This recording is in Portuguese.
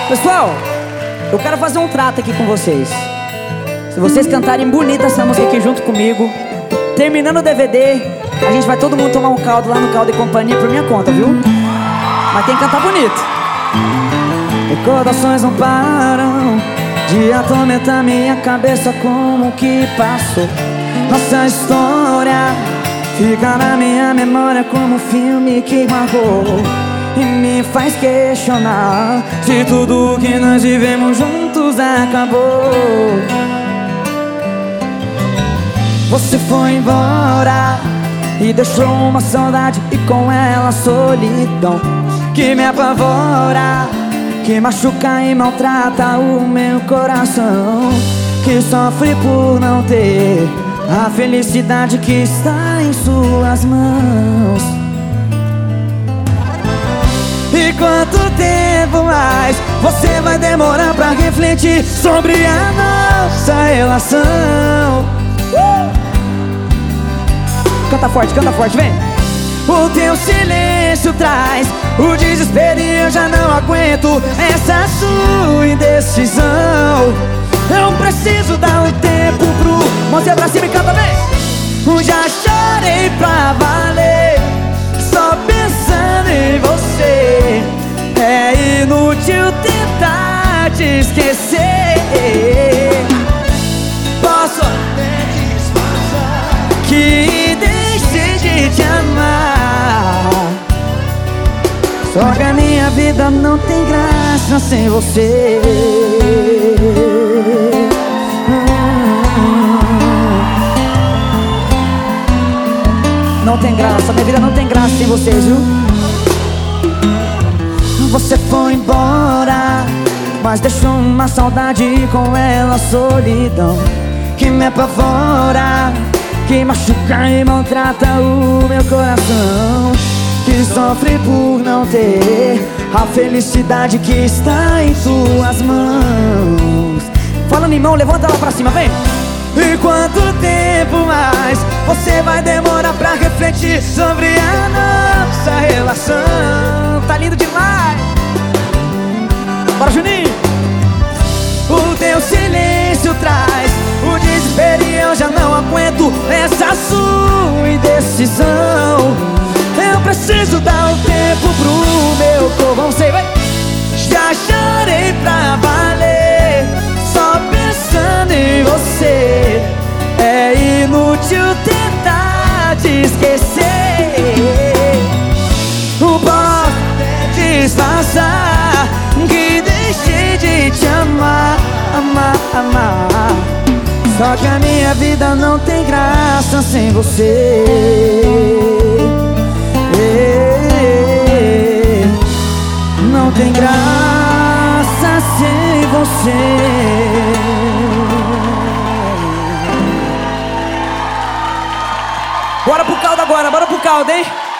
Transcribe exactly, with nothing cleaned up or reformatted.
Pessoal, eu quero fazer um trato aqui com vocês. Se vocês cantarem bonita essa música aqui junto comigo, terminando o D V D, a gente vai todo mundo tomar um caldo lá no Caldo e Companhia por minha conta, viu? Mas tem que cantar bonito. Recordações não param de atormentar minha cabeça, como que passou. Nossa história fica na minha memória como um filme que marcou e me faz questionar se tudo que nós vivemos juntos acabou. Você foi embora e deixou uma saudade e com ela a solidão que me apavora, que machuca e maltrata o meu coração, que sofre por não ter a felicidade que está em suas mãos. E quanto tempo mais você vai demorar pra refletir sobre a nossa relação? uh! Canta forte, canta forte, vem! O teu silêncio traz o desespero e eu já não aguento essa sua indecisão. Eu preciso dar um tempo pro... Mãozinha pra cima e canta bem! Já chorei pra valer, só pensando em você. É inútil tentar te esquecer. Posso até disfarçar que deixei de te amar, só que a minha vida não tem graça sem você. Não tem graça, minha vida não tem graça sem vocês, viu? Você foi embora, mas deixou uma saudade e com ela a solidão que me apavora, que machuca e maltrata o meu coração, que sofre por não ter a felicidade que está em suas mãos. Falando em mão, levanta ela pra cima, vem! E quanto tempo mais você vai demorar pra refletir sobre a nossa relação? Tá lindo demais! Bora, Juninho! O teu silêncio traz o desespero e eu já não aguento essa sua indecisão. Eu preciso dar um tempo pro meu corpo. Vamos sei, vai! Já chorei pra valer, só pensando em você. É inútil tentar te esquecer. Posso disfarçar que deixei de te amar, amar, amar, só que a minha vida não tem graça sem você. Não tem graça sem você. Bora pro caldo agora, bora pro caldo, hein?